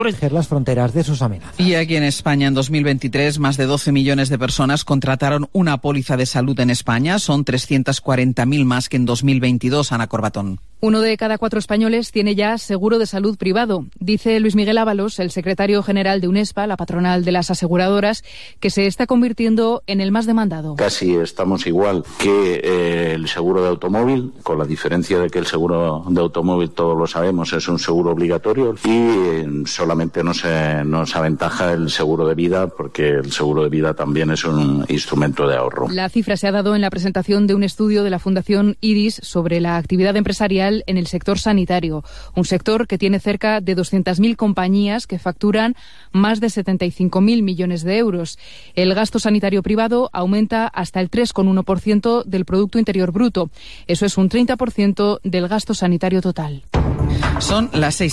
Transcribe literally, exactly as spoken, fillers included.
proteger las fronteras de sus amenazas. Y aquí en España, en dos mil veintitrés, más de doce millones de personas contrataron una póliza de salud en España. Son trescientos cuarenta mil más que en dos mil veintidós, Ana Corbatón. Uno de cada cuatro españoles tiene ya seguro de salud privado. Dice Luis Miguel Ábalos, el secretario general de UNESPA, la patronal de las aseguradoras, que se está convirtiendo en el más demandado. Casi estamos igual que eh, el seguro de automóvil, con la diferencia de que el seguro de automóvil, todos lo sabemos, es un seguro obligatorio y eh, solamente nos, eh, nos aventaja el seguro de vida, porque el seguro de vida también es un instrumento de ahorro. La cifra se ha dado en la presentación de un estudio de la Fundación IRIS sobre la actividad empresarial en el sector sanitario, un sector que tiene cerca de doscientas mil compañías que facturan más de setenta y cinco mil millones de euros. El gasto sanitario privado aumenta hasta el tres coma uno por ciento del Producto Interior Bruto. Eso es un treinta por ciento del gasto sanitario total. Son las seis.